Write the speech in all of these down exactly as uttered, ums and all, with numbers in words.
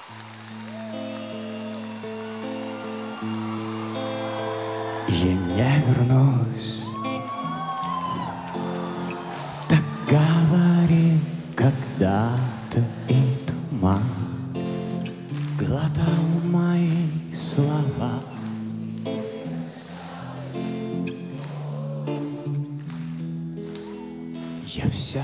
Я не вернусь, так говори когда-то, и туман глотал мои слова. Я вся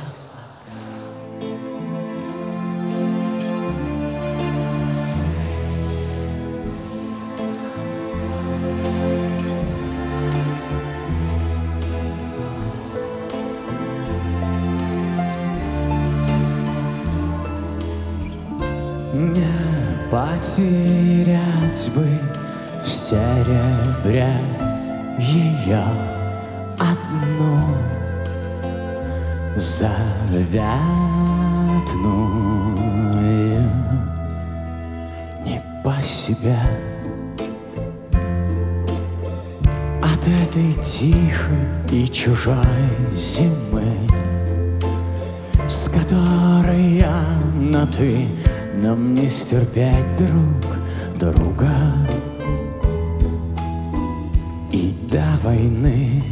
не потерять бы в серебре ее одну заветную, не по себе от этой тихой и чужой зимы, с которой я на ты. Нам не стерпеть друг друга и до войны.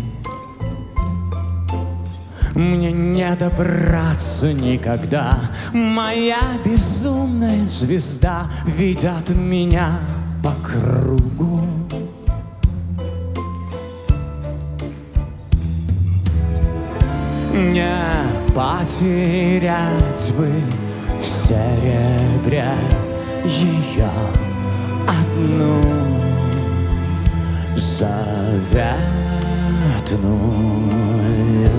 Мне не добраться никогда. Моя безумная звезда ведет меня по кругу. Не потерять бы в серебре ее одну заветную.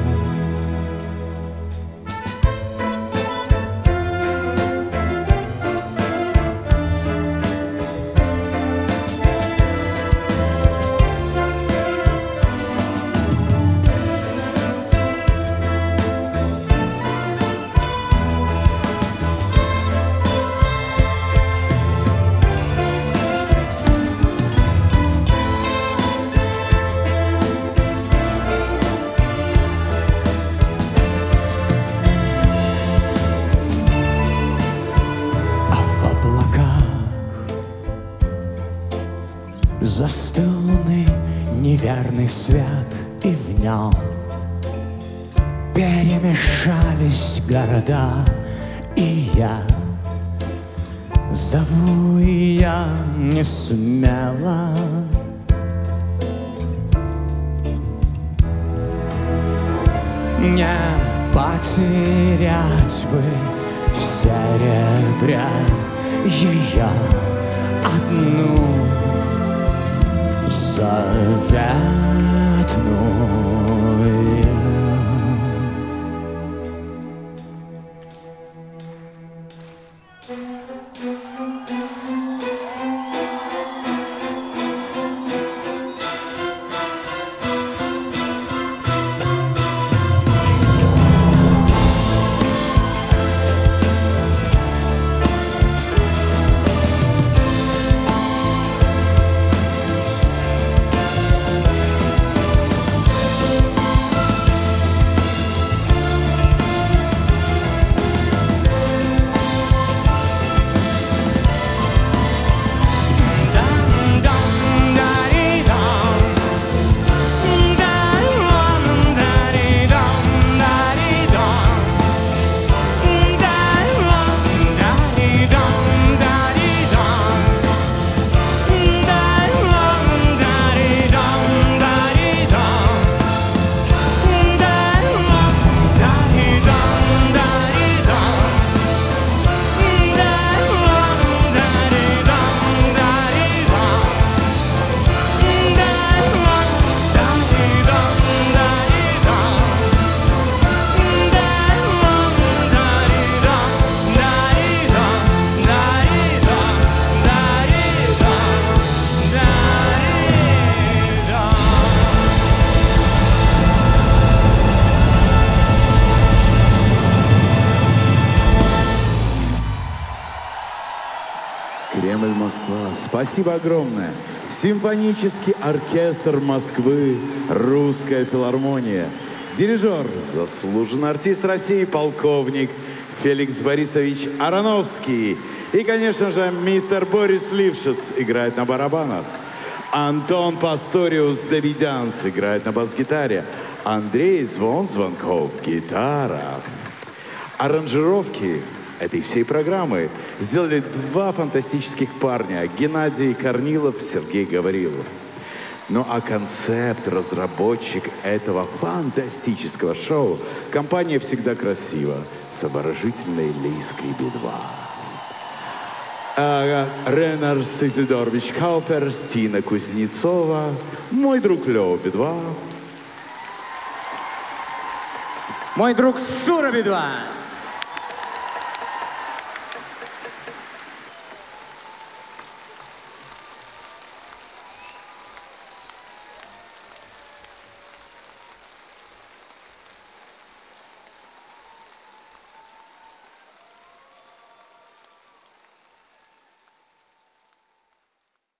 Застыл луны неверный свет, и в нем перемешались города, и я зову, и я не смела. Не потерять бы в серебре ее одну заветную. Кремль, Москва. Спасибо огромное. Симфонический оркестр Москвы, Русская филармония. Дирижер, заслуженный артист России, полковник Феликс Борисович Ароновский. И, конечно же, мистер Борис Лившиц играет на барабанах. Антон Пасториус Давидянц играет на бас-гитаре. Андрей Звон-Звонков – гитара. Аранжировки этой всей программы сделали два фантастических парня – Геннадий Корнилов, Сергей Гаврилов. Ну а концепт, разработчик этого фантастического шоу – компания «Всегда красиво» с обворожительной лийской би два. А, Ренар Сизидорович Каупер, Стина Кузнецова, мой друг Лёва би два. Мой друг Шура би два.